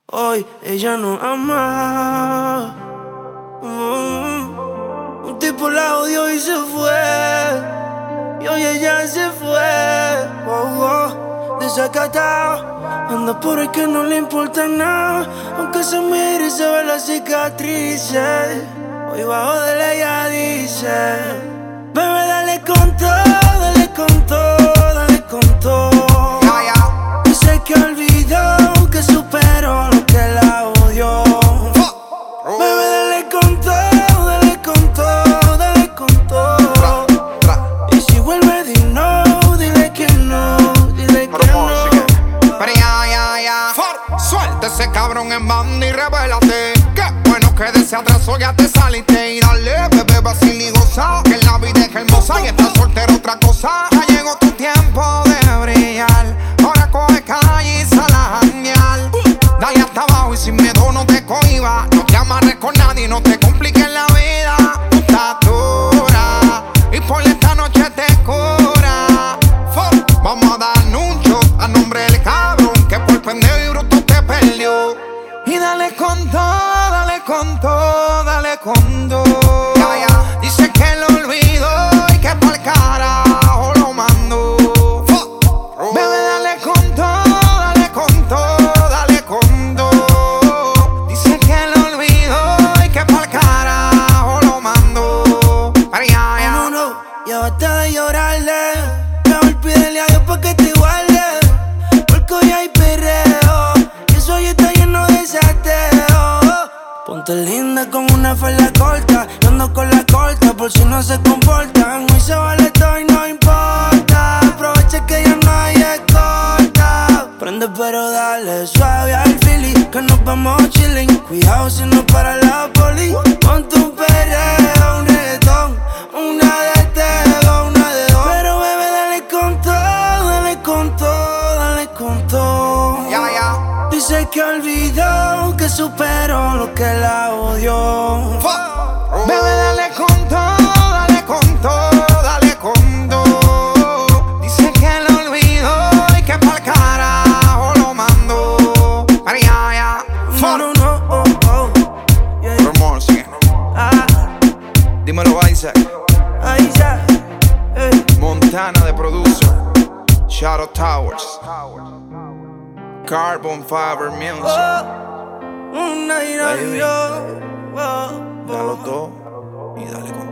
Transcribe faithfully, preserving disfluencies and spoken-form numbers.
Hoy ella no ama. Mm. Un tipo la odió y se fue. Y hoy ella se fue. Oh, oh. Desacatado. Anda por ahí que no le importa nada. Aunque se mire y se ve las cicatrices. Hoy bajo de la ella dice: bebé, dale con todo, dale con todo, dale con todo. Yeah, yeah. Dice que olvidó, que superó lo que la odió. Oh. Bebé, dale con todo, dale con todo, dale con todo. Tra, tra. Y si vuelve, di no, dile que no, dile que no. Pero ya, ya, ya. Suelta ese cabrón en banda y revélate. Qué bueno que de ese atraso ya te saliste. Y dale, bebé, vacila y goza, que la vida es hermosa y estás soltero otra cosa. Ya llegó tu tiempo de brillar. Ahora coge calle y sal a janguear. Dale hasta abajo y sin miedo no te cohibas. No te amarres con nadie, no te compliques la vida. Tú estás dura y por esta noche te cura. Vamos a darnos un shot a nombre del cabrón que por pendejo y bruto te perdió. Y dale con todo, dale con todo, dale con todo. Ya, ya. Dice que lo olvidó y que pa'l carajo lo mandó. Bebé, dale con todo, dale con todo, dale con todo. Dice que lo olvidó y que pa'l carajo lo mandó. Pero ya, ya. No, no, ya basta de llorarle. Mejor pídele a Dios pa' que te guarde. Porque hoy hay perreo y eso hoy está lleno de sateo. Ponte linda con una falda corta. Yo ando con la corta por si no se comportan. Hoy se vale todo y no importa. Aprovecha que ya no hay escolta. Prende pero dale suave al fili, que nos vamos chilling. Cuidado si no para la poli. Ponte un perreo, un reggaetón, una de tego, una de dos. Pero bebé, dale con todo, dale con todo, dale con todo. Ya, ya. Dice que olvidó, que superó lo que la odió. Bebé, dale con todo, dale con todo, dale con todo. Dice que lo olvidó y que pa'l carajo lo mandó. Pero ya, ya. No, no, no, oh, oh. Yeah. Rumor, sigue. Ah, Dímelo, Isaac. ahí ya. Hey. Montana de producer. Shadow Towers. Carbon Fiber Music. Oh, una ira, Baby. yo, oh, oh. Dalo todo y dale con